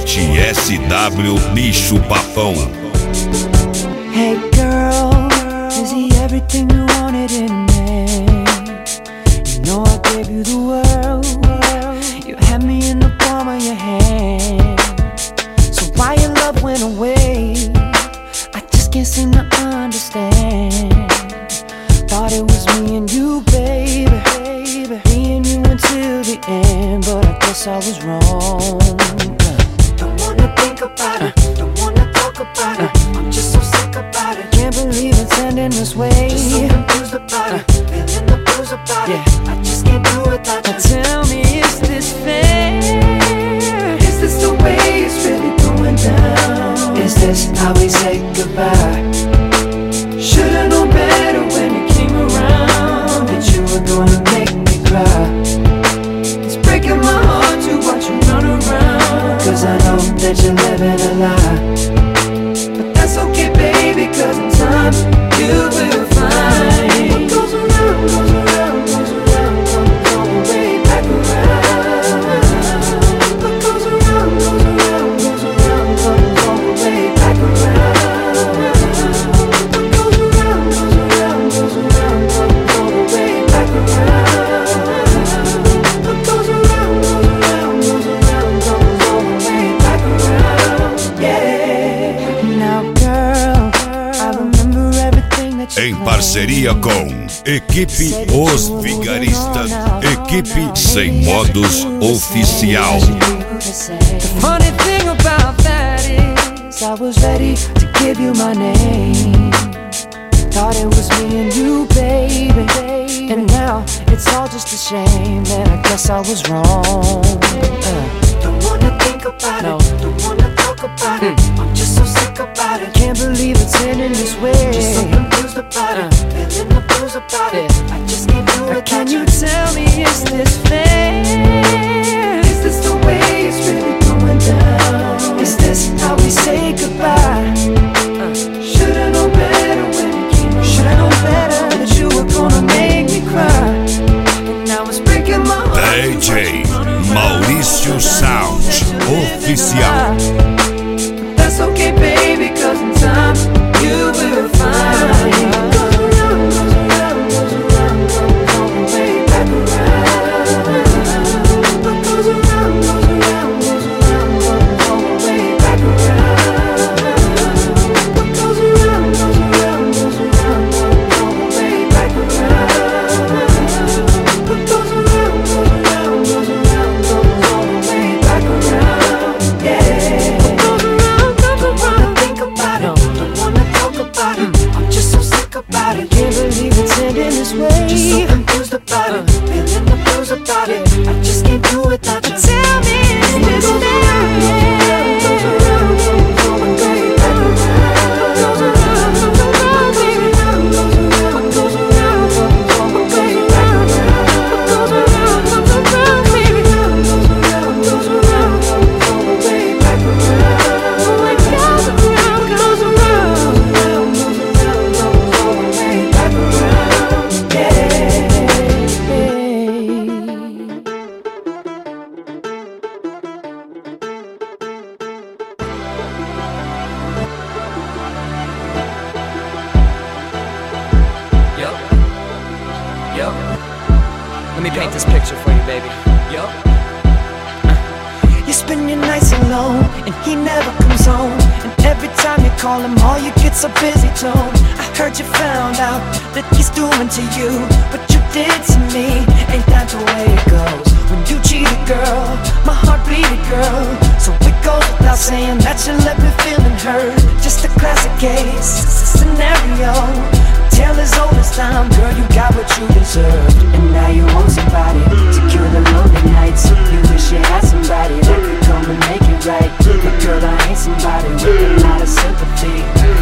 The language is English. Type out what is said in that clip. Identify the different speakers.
Speaker 1: Forte SW Bicho Papão.
Speaker 2: Hey girl, is he everything you wanted in a man? You know I gave you the world. You had me in the palm of your hand. So why your love went away? I just can't seem to understand. Thought it was me and you, baby, me and you until the end, but I guess I was wrong. Don't wanna think about it, don't wanna talk about it. I'm just so sick about it. Can't believe it's ending this way. Just so confused about it, feeling the blues about it. I just can't do it without you. Tell me, is this fair? Is this the way it's really going down? Is this how we say goodbye? Should've known better when you came around, that you were gonna make me cry. It's breaking my heart to watch you run around, cause I know that you're living a lie. But that's okay, baby, cause in time you will find what goes around, goes around, goes around, comes all the way back around. What goes around, goes around, goes around, comes all the way back around. What goes around, goes around, goes around, comes all the way back around. What goes around, goes around, goes around, comes all the way back around. Yeah. Now girl, I remember everything that you
Speaker 1: Em parceria com Equipe Os Vigaristas, Equipe Sem Modos Oficial.
Speaker 2: The funny thing about that is I was ready to give you my name. Thought it was me and you, baby. And now it's all just a shame, and I guess I was wrong. Don't wanna think about it, don't wanna talk about it. I'm just so sick about it. Can't believe it's ending this way. Just so confused about it, feeling the blues about it. I just can't do it. Can you tell me, is this fair? Is this the way it's really going down? Is this how we say goodbye? Should've known better when you came around. Should've known better that you were gonna make me cry. And now it's breaking my heart.
Speaker 1: DJ Maurício Sound Oficial.
Speaker 2: That's okay, baby, cause in time you will find. What goes around, goes around, goes around, comes all the way back around. What goes around, goes around, goes around, comes all the way back around. What goes around, goes around, goes around, comes all the way back around. What goes around, goes around, goes around, comes all the way back around. Yeah. What goes around, don't wanna think about it, don't wanna talk about it. I'm just so sick about it. Can't believe it's ending this way. Just so confused about it, feeling the blues about it. I just can't do it without you. Tell me, is this fair? Goes around, comes all the way back around. Goes around, goes around, goes around, goes around, goes around, comes all the way back around. Goes around, comes around, baby. Goes around, goes around, comes all the way back around. Like goes around, goes around, goes around, comes all the way back around. Yeah.
Speaker 3: Yup. Yup. Let me paint this picture for you, baby. Yup.
Speaker 2: You spend your nights alone, and he never comes home. And every time you call him, all you get's a busy tone. I heard you found out that he's doing to you what you did to me. Ain't that the way it goes? When you cheat a girl, my heart bleeded, girl. So it goes without saying that you left me feeling hurt. Just a classic case scenario. Tale as old as time, girl, you got what you deserved. And now you want somebody to cure the lonely nights. You wish you had somebody that could come and make it right. But girl, I ain't somebody with a lot of sympathy.